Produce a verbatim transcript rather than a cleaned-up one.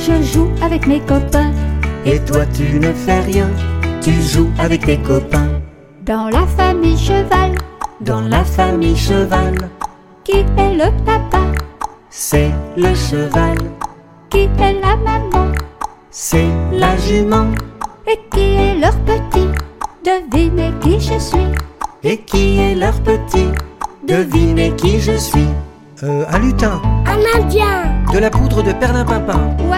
je joue avec mes copains. Et toi tu ne fais rien, tu joues avec tes copains. Dans la famille cheval, Dans la famille cheval, qui est le papa? c'est le cheval. Qui est la maman? C'est la jument. Et qui est leur petit? Devinez qui je suis. Et qui est leur petit? Devinez qui je suis. Euh, un lutin. Un indien. De la poudre de perlimpinpin.